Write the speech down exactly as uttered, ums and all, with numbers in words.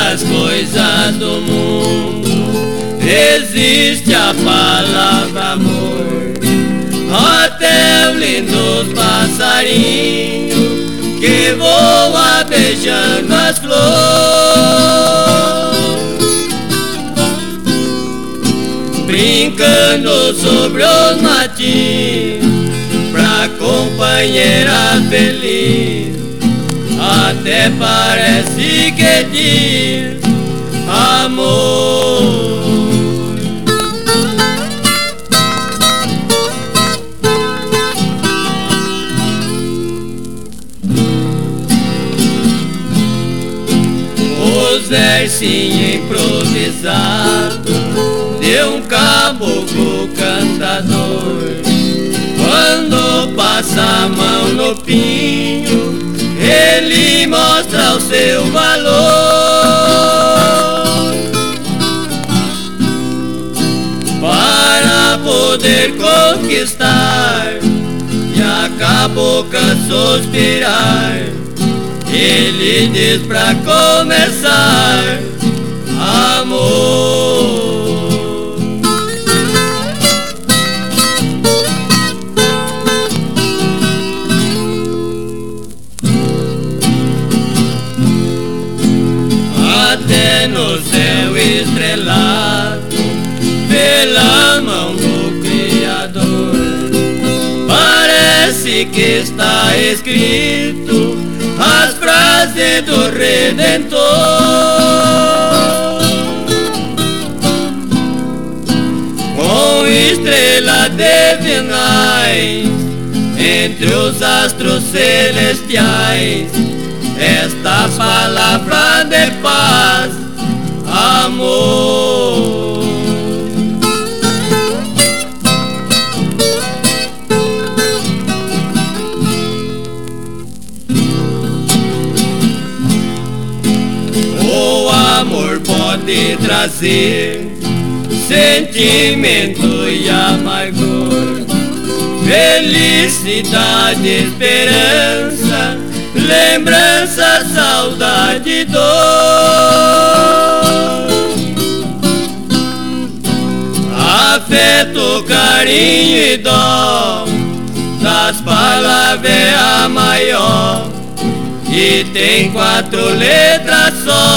das coisas do mundo existe a palavra amor. Até o lindo passarinho que voa beijando as flores, brincando sobre os matinhos pra companheira feliz. Até parece que diz amor. Os versinhos improvisados de um caboclo cantador, quando passa a mão no pinho, ele mostra o seu valor. Para poder conquistar e a cabocla suspirar, ele diz pra começar amor. Até no céu estrelado, pela mão do Criador, parece que está escrito as frases do Redentor. Com estrelas divinais entre os astros celestiais, esta palavra de paz, amor. O amor pode trazer sentimento e amargor, felicidade, esperança, lembrança, saudade e dor. Afeto, carinho e dó, das palavras é a maior, e tem quatro letras só.